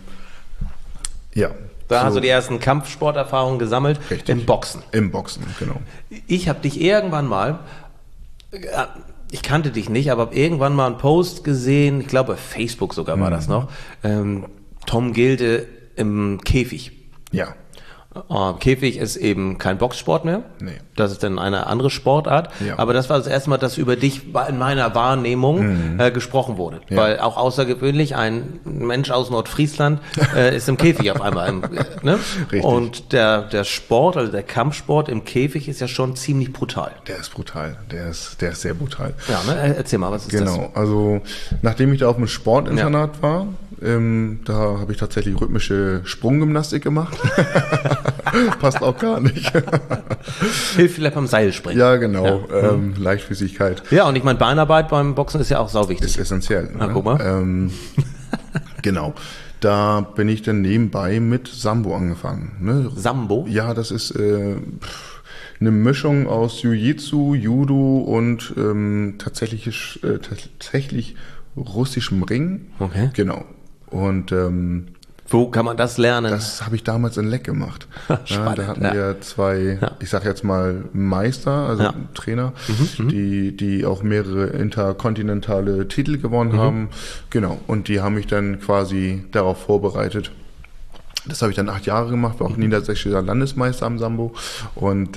Da hast du die ersten Kampfsporterfahrungen gesammelt. Richtig. Im Boxen. Im Boxen, genau. Ich habe dich irgendwann mal, ich kannte dich nicht, aber irgendwann mal einen Post gesehen, ich glaube bei Facebook sogar war das noch, Tom Gilde im Käfig. Ja. Käfig ist eben kein Boxsport mehr. Nee. Das ist dann eine andere Sportart. Ja. Aber das war das erste Mal, dass über dich in meiner Wahrnehmung gesprochen wurde. Ja. Weil auch außergewöhnlich ein Mensch aus Nordfriesland ist im Käfig auf einmal. Ne? Richtig. Und der Sport, also der Kampfsport im Käfig ist ja schon ziemlich brutal. Der ist brutal. Der ist sehr brutal. Ja, ne? Erzähl mal, was ist das? Genau, also nachdem ich da auf dem Sportinternat war, da habe ich tatsächlich rhythmische Sprunggymnastik gemacht. Passt auch gar nicht. Hilft vielleicht beim Seilspringen. Ja, genau. Leichtfüßigkeit. Ja, und ich meine, Beinarbeit beim Boxen ist ja auch sauwichtig. Ist essentiell. Na, guck mal. Genau. Da bin ich dann nebenbei mit Sambo angefangen. Ne? Sambo? Ja, das ist eine Mischung aus Jiu-Jitsu, Judo und tatsächlich russischem Ring. Okay. Genau. Und wo kann man das lernen? das habe ich damals in Leck gemacht. Spannend, da hatten wir zwei, ich sage jetzt mal Meister, also Trainer, die auch mehrere interkontinentale Titel gewonnen haben. Genau. Und die haben mich dann quasi darauf vorbereitet. Das habe ich dann 8 Jahre gemacht, war auch niedersächsischer Landesmeister am Sambo. Und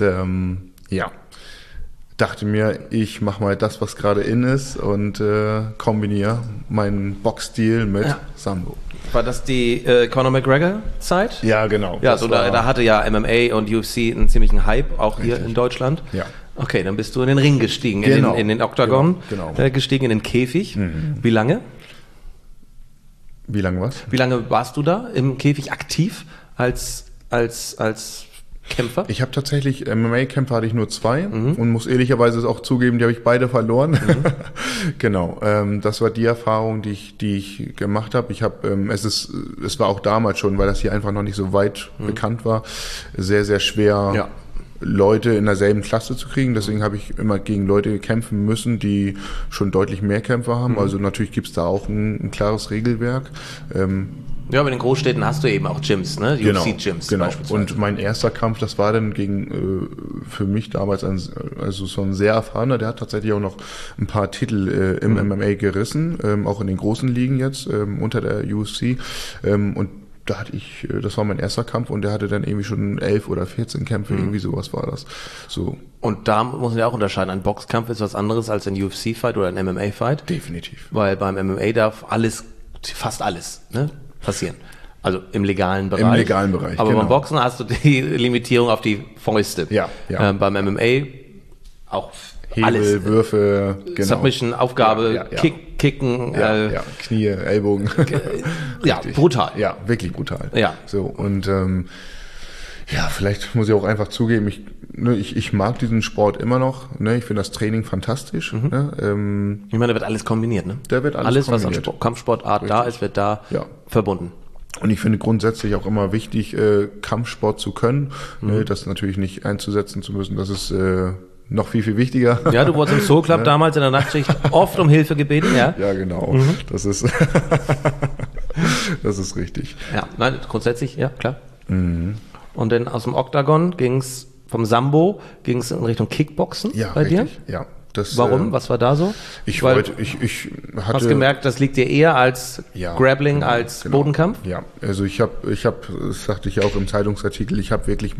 dachte mir, ich mache mal das, was gerade in ist und kombiniere meinen Boxstil mit Sambo. War das die Conor McGregor-Zeit? Ja, genau. Ja, so da hatte ja MMA und UFC einen ziemlichen Hype, auch hier in Deutschland. Ja. Okay, dann bist du in den Ring gestiegen, Genau. in den Oktagon, Genau. Gestiegen in den Käfig. Wie lange? Wie lange was? Wie lange warst du da im Käfig aktiv als Kämpfer? Ich habe tatsächlich, MMA-Kämpfer hatte ich nur 2 und muss ehrlicherweise auch zugeben, die habe ich beide verloren. Genau, das war die Erfahrung, die ich gemacht habe. Ich habe, es war auch damals schon, weil das hier einfach noch nicht so weit bekannt war, sehr, sehr schwer, Leute in derselben Klasse zu kriegen. Deswegen habe ich immer gegen Leute kämpfen müssen, die schon deutlich mehr Kämpfer haben. Also natürlich gibt's da auch ein klares Regelwerk. Ja, aber in den Großstädten hast du eben auch Gyms, ne? UFC-Gyms genau. beispielsweise. Und mein erster Kampf, das war dann gegen, für mich damals so ein sehr erfahrener, der hat tatsächlich auch noch ein paar Titel im MMA gerissen, auch in den großen Ligen jetzt, unter der UFC. Und da hatte ich, das war mein erster Kampf und der hatte dann irgendwie schon 11 oder 14 Kämpfe, irgendwie sowas war das. So. Und da muss man ja auch unterscheiden, ein Boxkampf ist was anderes als ein UFC-Fight oder ein MMA-Fight. Definitiv. Weil beim MMA darf fast alles, ne, passieren. Also im legalen Bereich. Im legalen Bereich, aber genau. beim Boxen hast du die Limitierung auf die Fäuste. Ja. Beim MMA auch Hebel, alles. Würfe, genau. Submission, Aufgabe, Ja. Kicken. Knie, Ellbogen. Ja, brutal. Ja, wirklich brutal. Ja. So, und vielleicht muss ich auch einfach zugeben, ich mag diesen Sport immer noch. Ne? Ich finde das Training fantastisch. Ne? Ich meine, da wird alles kombiniert, ne? Da wird alles was kombiniert. an Kampfsportart da ist, wird da verbunden. Und ich finde grundsätzlich auch immer wichtig, Kampfsport zu können. Ne? Das natürlich nicht einzusetzen zu müssen, das ist noch viel, viel wichtiger. Ja, du wurdest im Soul Club damals in der Nachtschicht oft um Hilfe gebeten, ja? Ja, genau. Das ist das ist richtig. Ja, nein, grundsätzlich, ja, klar. Und dann aus dem Oktagon ging's vom Sambo in Richtung Kickboxen bei richtig. dir? Ja. Das, Warum? Was war da so? Ich hatte... Hast gemerkt, das liegt dir eher als Grappling, als Bodenkampf? Ja, also ich hab, das sagte ich auch im Zeitungsartikel, ich habe wirklich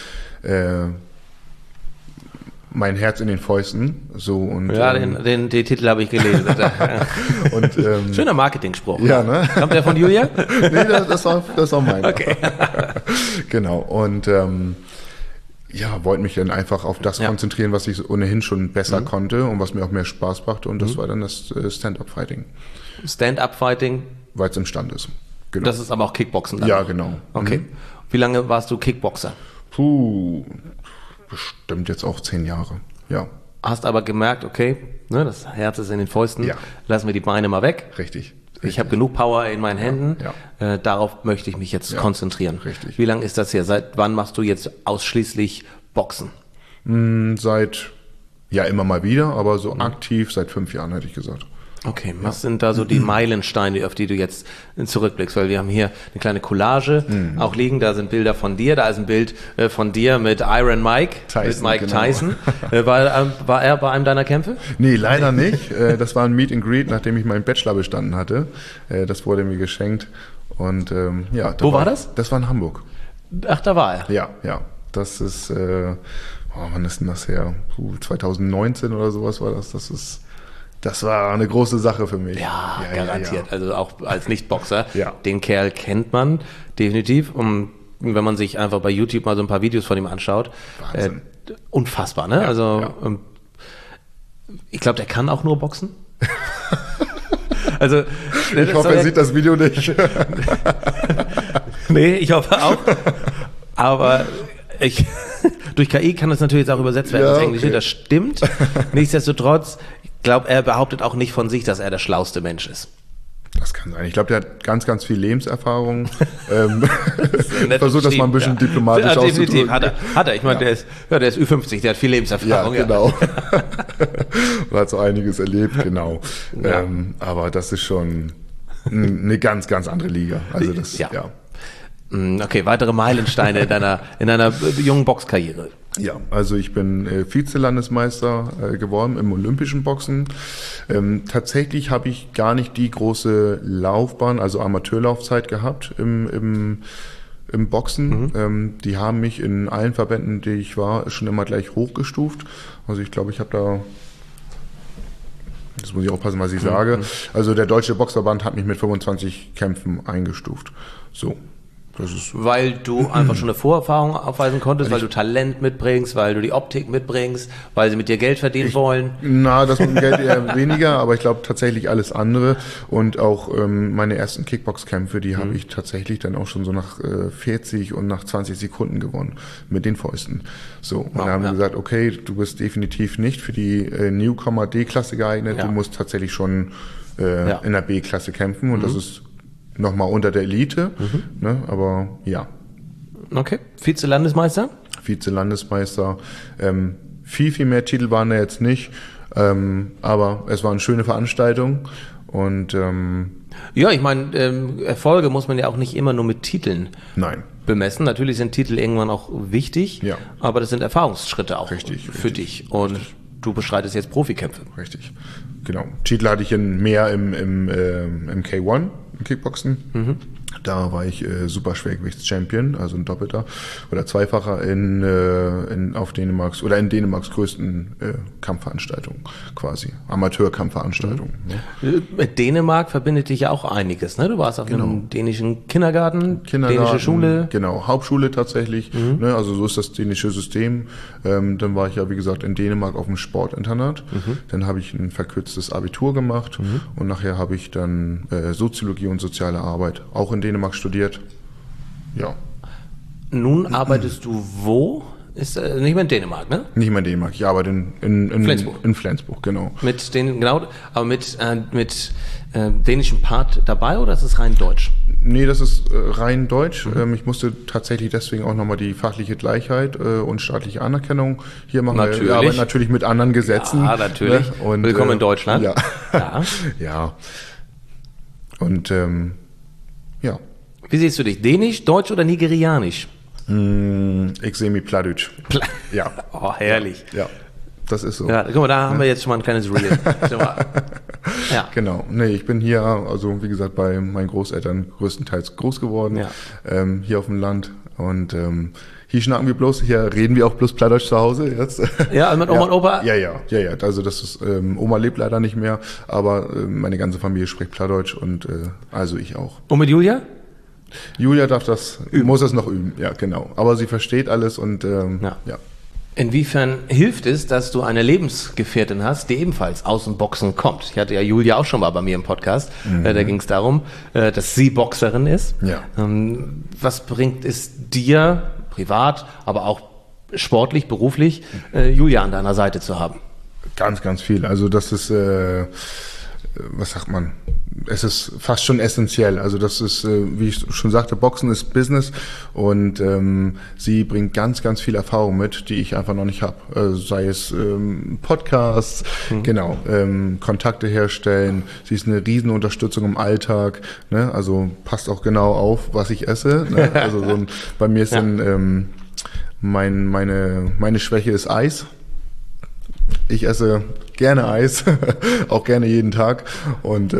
mein Herz in den Fäusten, so und ja, den Titel habe ich gelesen. und schöner Marketing-Spruch. Ja, ne? Kommt der von Julia? Nee, das war mein. Okay. Genau. Und wollte mich dann einfach auf das konzentrieren, was ich ohnehin schon besser konnte und was mir auch mehr Spaß brachte. Und das war dann das Stand-Up-Fighting. Stand-Up-Fighting? Weil es imstande ist. Genau. Das ist aber auch Kickboxen dann? Ja, genau. Okay. Wie lange warst du Kickboxer? Bestimmt jetzt auch 10 Jahre, ja. Hast aber gemerkt, okay, ne, das Herz ist in den Fäusten, lassen wir die Beine mal weg. Richtig. Ich habe genug Power in meinen Händen, Ja. Darauf möchte ich mich jetzt konzentrieren. Richtig. Wie lange ist das her? Seit wann machst du jetzt ausschließlich Boxen? Seit, immer mal wieder, aber so aktiv seit 5 Jahren, hätte ich gesagt. Okay, was sind da so die Meilensteine, auf die du jetzt zurückblickst? Weil wir haben hier eine kleine Collage auch liegen, da sind Bilder von dir, da ist ein Bild von dir mit Iron Mike, Tyson, mit Mike genau. Tyson. War er bei einem deiner Kämpfe? Nee, leider nicht. Das war ein Meet and Greet, nachdem ich meinen Bachelor bestanden hatte. Das wurde mir geschenkt. Und Wo war das? Das war in Hamburg. Ach, da war er. Ja. Das ist, wann ist denn das her? 2019 oder sowas war das. Das war eine große Sache für mich. Ja, garantiert. Ja. Also auch als Nicht-Boxer. Ja. Den Kerl kennt man definitiv. Und wenn man sich einfach bei YouTube mal so ein paar Videos von ihm anschaut, unfassbar, ne? Ja, ich glaube, der kann auch nur boxen. Also ich hoffe, er sieht das Video nicht. Nee, ich hoffe auch. Aber durch KI kann das natürlich jetzt auch übersetzt werden ins Englische. Okay. Das stimmt. Nichtsdestotrotz, ich glaube, er behauptet auch nicht von sich, dass er der schlauste Mensch ist. Das kann sein. Ich glaube, der hat ganz, ganz viel Lebenserfahrung. Versucht das mal ein bisschen diplomatisch auszudrücken. Definitiv, hat er. Ich meine, der ist Ü50, der hat viel Lebenserfahrung. Ja, genau. Und hat so einiges erlebt, genau. Ja. Aber das ist schon eine ganz, ganz andere Liga. Also das, Okay, weitere Meilensteine in deiner jungen Boxkarriere. Ja, also ich bin Vize-Landesmeister geworden im olympischen Boxen. Tatsächlich habe ich gar nicht die große Laufbahn, also Amateurlaufzeit gehabt im Boxen. Die haben mich in allen Verbänden, die ich war, schon immer gleich hochgestuft. Also ich glaube, ich habe da, das muss ich aufpassen, was ich sage. Also der Deutsche Boxverband hat mich mit 25 Kämpfen eingestuft. So. Das ist Weil du einfach schon eine Vorerfahrung aufweisen konntest, weil du Talent mitbringst, weil du die Optik mitbringst, weil sie mit dir Geld verdienen wollen? Das mit dem Geld eher weniger, aber ich glaube tatsächlich alles andere. Und auch meine ersten Kickbox-Kämpfe, die habe ich tatsächlich dann auch schon so nach 40 und nach 20 Sekunden gewonnen mit den Fäusten. So, und dann haben wir gesagt, okay, du bist definitiv nicht für die Newcomer D-Klasse geeignet, du musst tatsächlich schon in der B-Klasse kämpfen und das ist nochmal unter der Elite, ne, aber ja. Okay, Vize-Landesmeister? Vize-Landesmeister. Viel mehr Titel waren da jetzt nicht, aber es war eine schöne Veranstaltung und ja, ich meine, Erfolge muss man ja auch nicht immer nur mit Titeln bemessen. Natürlich sind Titel irgendwann auch wichtig, aber das sind Erfahrungsschritte auch für dich. Und du bestreitest jetzt Profikämpfe. Richtig, genau. Titel hatte ich mehr im K1, im Kickboxen. Da war ich Superschwergewichts-Champion, also ein Doppelter oder Zweifacher in Dänemarks größten Kampfveranstaltung quasi, Amateurkampfveranstaltung. Ne? Mit Dänemark verbindet dich ja auch einiges, ne? Du warst auf einem dänischen Kindergarten, dänische Schule. Genau, Hauptschule tatsächlich, ne? Also so ist das dänische System. Dann war ich ja, wie gesagt, in Dänemark auf dem Sportinternat. Dann habe ich ein verkürztes Abitur gemacht und nachher habe ich dann Soziologie und soziale Arbeit auch in Dänemark studiert. Ja. Nun arbeitest du wo? Ist nicht mehr in Dänemark, ne? Nicht mehr in Dänemark, ich arbeite in Flensburg. In Flensburg, genau. Mit dänischem Part dabei oder ist es rein deutsch? Nee, das ist rein deutsch. Ich musste tatsächlich deswegen auch nochmal die fachliche Gleichheit und staatliche Anerkennung hier machen. Natürlich. Wir arbeiten natürlich mit anderen Gesetzen. Ja, natürlich. Ne? Und, willkommen in Deutschland. Ja. Ja. Ja. Und ja. Wie siehst du dich? Dänisch, Deutsch oder Nigerianisch? Ich sehe mich Plattdeutsch. Ja. Oh, herrlich. Ja, das ist so. Ja, guck mal, da haben wir jetzt schon mal ein kleines Reel. Ja. Genau. Nee, ich bin hier, also wie gesagt, bei meinen Großeltern größtenteils groß geworden. Ja. Hier auf dem Land. Und hier schnacken wir bloß, hier reden wir auch bloß Plattdeutsch zu Hause jetzt. Ja, also mit Oma und Opa? Ja. Also das ist, Oma lebt leider nicht mehr, aber meine ganze Familie spricht Plattdeutsch und also ich auch. Und mit Julia? Julia muss das noch üben, ja genau. Aber sie versteht alles und ja. Inwiefern hilft es, dass du eine Lebensgefährtin hast, die ebenfalls aus dem Boxen kommt? Ich hatte ja Julia auch schon mal bei mir im Podcast. Da ging es darum, dass sie Boxerin ist. Ja. Was bringt es dir, privat, aber auch sportlich, beruflich, Julia an deiner Seite zu haben? Ganz, ganz viel. Also das ist, was sagt man? Es ist fast schon essentiell. Also das ist, wie ich schon sagte, Boxen ist Business und sie bringt ganz, ganz viel Erfahrung mit, die ich einfach noch nicht habe. Sei es Podcasts, genau, Kontakte herstellen. Sie ist eine riesen Unterstützung im Alltag. Ne? Also passt auch genau auf, was ich esse. Ne? Also bei mir ist dann meine Schwäche ist Eis. Ich esse gerne Eis, auch gerne jeden Tag und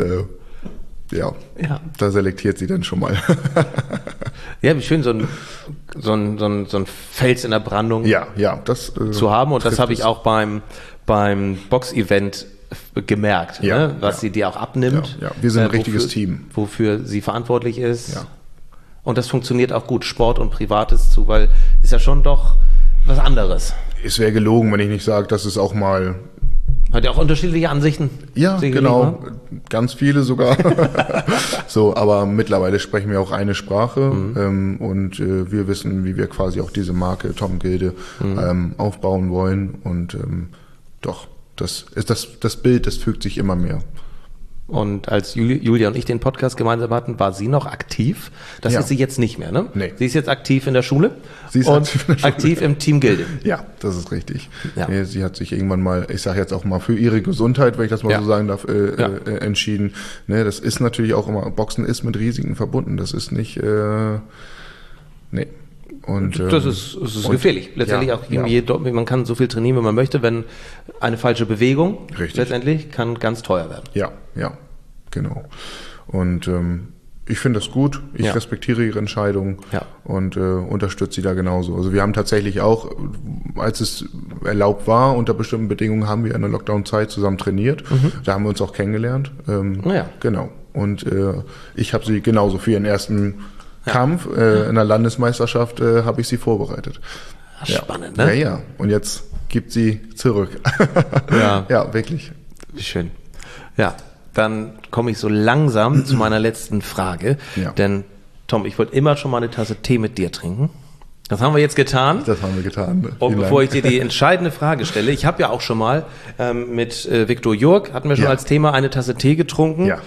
da selektiert sie dann schon mal. Ja, wie schön, so ein Fels in der Brandung zu haben. Und das habe ich auch beim Box-Event gemerkt, ne? Was sie dir auch abnimmt. Ja. Wir sind ein richtiges Team. Wofür sie verantwortlich ist. Ja. Und das funktioniert auch gut, Sport und Privates weil ist ja schon doch was anderes. Es wäre gelogen, wenn ich nicht sage, dass es auch mal... Hat ja auch unterschiedliche Ansichten. Ja, genau. Ganz viele sogar. So, aber mittlerweile sprechen wir auch eine Sprache und wir wissen, wie wir quasi auch diese Marke Tom Gilde aufbauen wollen. Und doch, das Bild, das fügt sich immer mehr. Und als Julia und ich den Podcast gemeinsam hatten, war sie noch aktiv. Das ist sie jetzt nicht mehr, ne? Nee. Sie ist jetzt aktiv in der Schule. Sie ist aktiv im Team Gilde. Ja, das ist richtig. Ja. Sie hat sich irgendwann mal, ich sage jetzt auch mal, für ihre Gesundheit, wenn ich das mal so sagen darf, entschieden. Ne, das ist natürlich auch immer, Boxen ist mit Risiken verbunden. Das ist nicht, nee. Und, das ist gefährlich. Letztendlich auch man kann so viel trainieren, wie man möchte, wenn eine falsche Bewegung letztendlich kann ganz teuer werden. Ja, genau. Und ich finde das gut. Ich respektiere ihre Entscheidung und unterstütze sie da genauso. Also wir haben tatsächlich auch, als es erlaubt war, unter bestimmten Bedingungen haben wir in der Lockdown-Zeit zusammen trainiert. Da haben wir uns auch kennengelernt. Genau. Und ich habe sie genauso für ihren ersten Kampf. In der Landesmeisterschaft habe ich sie vorbereitet. Spannend, ne? Ja. Und jetzt gibt sie zurück. Ja. Ja, wirklich. Wie schön. Ja, dann komme ich so langsam zu meiner letzten Frage. Ja. Denn, Tom, ich wollte immer schon mal eine Tasse Tee mit dir trinken. Das haben wir jetzt getan. Das haben wir getan. Und bevor ich dir die entscheidende Frage stelle, ich habe ja auch schon mal mit Viktor Jurg, hatten wir schon als Thema, eine Tasse Tee getrunken. Ja.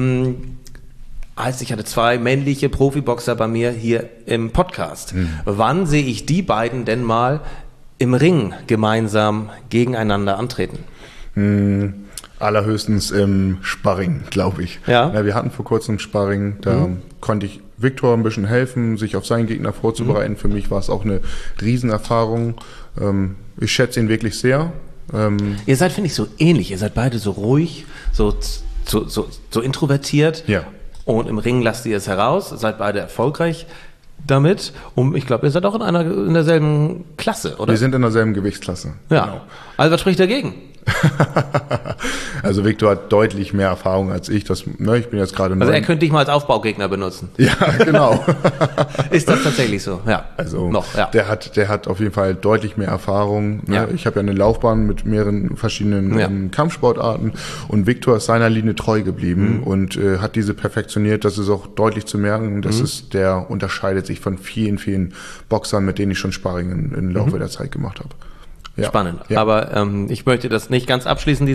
Ich hatte 2 männliche Profiboxer bei mir hier im Podcast. Wann sehe ich die beiden denn mal im Ring gemeinsam gegeneinander antreten? Allerhöchstens im Sparring, glaube ich. Ja. Wir hatten vor kurzem Sparring, da konnte ich Viktor ein bisschen helfen, sich auf seinen Gegner vorzubereiten. Für mich war es auch eine Riesenerfahrung. Ich schätze ihn wirklich sehr. Ihr seid, finde ich, so ähnlich. Ihr seid beide so ruhig, so introvertiert. Ja. Und im Ring lasst ihr es heraus, seid beide erfolgreich damit. Und ich glaube, ihr seid auch in derselben Klasse, oder? Wir sind in derselben Gewichtsklasse. Ja. Genau. Also was spricht dagegen? Also Viktor hat deutlich mehr Erfahrung als ich. Ich bin jetzt gerade Also er könnte dich mal als Aufbaugegner benutzen. Ja, genau. Ist das tatsächlich so? Ja. Also noch, ja. der hat auf jeden Fall deutlich mehr Erfahrung. Ne? Ja. Ich habe ja eine Laufbahn mit mehreren verschiedenen Kampfsportarten und Viktor ist seiner Linie treu geblieben und hat diese perfektioniert. Das ist auch deutlich zu merken. Der unterscheidet sich von vielen, vielen Boxern, mit denen ich schon Sparring im Laufe der Zeit gemacht habe. Ja. Spannend. Ja. Aber ich möchte das nicht ganz abschließen,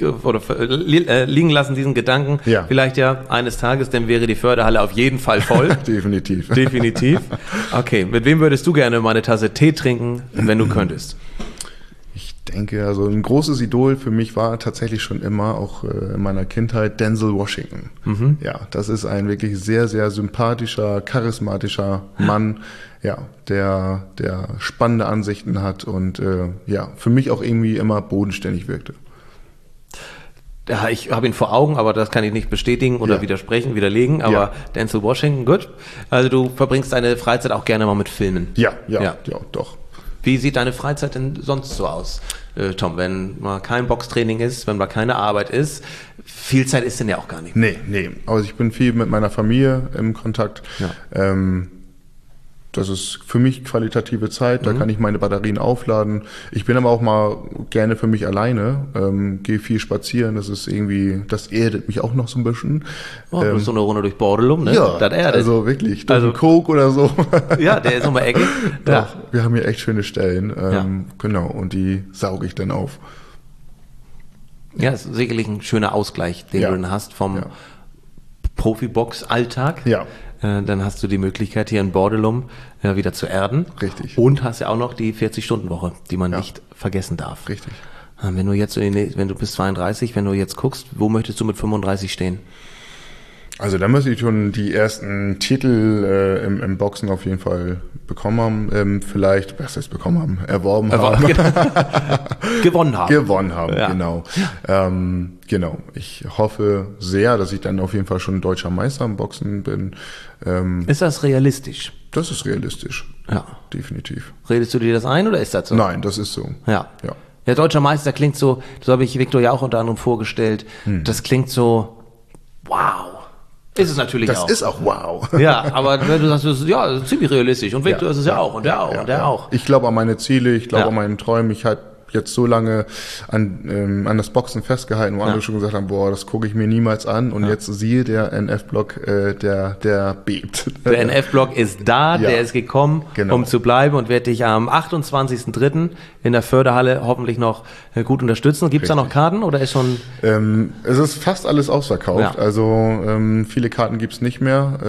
liegen lassen, diesen Gedanken. Ja. Vielleicht ja eines Tages, dann wäre die Förderhalle auf jeden Fall voll. Definitiv. Definitiv. Okay, mit wem würdest du gerne mal eine Tasse Tee trinken, wenn du könntest? Ich denke, also ein großes Idol für mich war tatsächlich schon immer, auch in meiner Kindheit, Denzel Washington. Ja, das ist ein wirklich sehr, sehr sympathischer, charismatischer Mann, ja, der spannende Ansichten hat und für mich auch irgendwie immer bodenständig wirkte. Ja, ich habe ihn vor Augen, aber das kann ich nicht bestätigen oder widerlegen. Aber Denzel Washington, gut. Also du verbringst deine Freizeit auch gerne mal mit Filmen. Ja, doch. Wie sieht deine Freizeit denn sonst so aus, Tom? Wenn mal kein Boxtraining ist, wenn mal keine Arbeit ist, viel Zeit ist denn ja auch gar nicht. Nee. Also ich bin viel mit meiner Familie im Kontakt. Ja. Das ist für mich qualitative Zeit, da kann ich meine Batterien aufladen. Ich bin aber auch mal gerne für mich alleine, gehe viel spazieren, das erdet mich auch noch so ein bisschen. Oh, so eine Runde durch Bordelum, ne? Ja, das erdet. also wirklich, durch den Coke oder so. Ja, der ist um die Ecke. Doch, wir haben hier echt schöne Stellen, genau, und die sauge ich dann auf. Ja, ist sicherlich ein schöner Ausgleich, den du dann hast vom Profibox-Alltag. Ja. Dann hast du die Möglichkeit, hier in Bordelum wieder zu erden. Richtig. Und hast ja auch noch die 40-Stunden-Woche, die man nicht vergessen darf. Richtig. Wenn du bist 32, wenn du jetzt guckst, wo möchtest du mit 35 stehen? Also da müsste ich schon die ersten Titel im Boxen auf jeden Fall bekommen haben. Erworben haben. Gewonnen haben. Gewonnen haben, genau. Genau. Ich hoffe sehr, dass ich dann auf jeden Fall schon deutscher Meister im Boxen bin. Ist das realistisch? Das ist realistisch. Ja. Definitiv. Redest du dir das ein oder ist das so? Nein, das ist so. Ja. Der deutscher Meister klingt so, so habe ich Viktor ja auch unter anderem vorgestellt, das klingt so, wow. Ist es natürlich auch. Das ist auch wow. Ja, aber wenn du sagst, das ist ziemlich realistisch. Und Viktor ist es ja auch. Und der auch. Und der auch. Ich glaube an meine Ziele, ich glaube an meinen Träumen. Ich habe jetzt so lange an das Boxen festgehalten, wo andere schon gesagt haben, boah, das gucke ich mir niemals an. Und jetzt siehe der NF-Block, der bebt. Der NF-Block ist da, der ist gekommen, um zu bleiben und wird dich am 28.03. in der Förderhalle hoffentlich noch gut unterstützen. Gibt es da noch Karten oder ist schon... Es ist fast alles ausverkauft. Ja. Also viele Karten gibt's nicht mehr.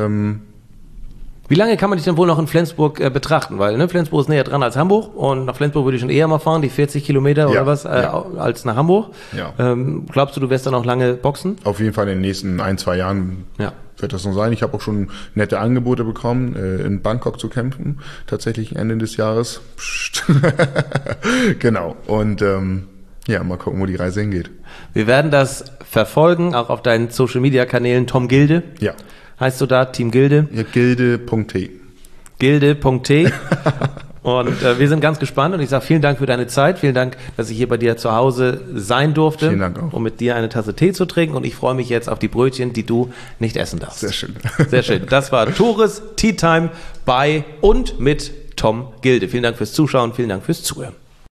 Wie lange kann man dich denn wohl noch in Flensburg betrachten? Weil Flensburg ist näher dran als Hamburg und nach Flensburg würde ich schon eher mal fahren, die 40 Kilometer oder was, als nach Hamburg. Ja. Glaubst du wirst da noch lange boxen? Auf jeden Fall in den nächsten 1-2 Jahren wird das noch sein. Ich habe auch schon nette Angebote bekommen, in Bangkok zu kämpfen, tatsächlich Ende des Jahres. Genau. Und mal gucken, wo die Reise hingeht. Wir werden das verfolgen, auch auf deinen Social-Media-Kanälen. Tom Gilde. Ja. Heißt du da Team Gilde? Ja, Gilde.t. Gilde.t. Und wir sind ganz gespannt und ich sage vielen Dank für deine Zeit. Vielen Dank, dass ich hier bei dir zu Hause sein durfte, Vielen Dank auch. um mit dir eine Tasse Tee zu trinken. Und ich freue mich jetzt auf die Brötchen, die du nicht essen darfst. Sehr schön. Sehr schön. Das war Tores Tea Time bei und mit Tom Gilde. Vielen Dank fürs Zuschauen, vielen Dank fürs Zuhören.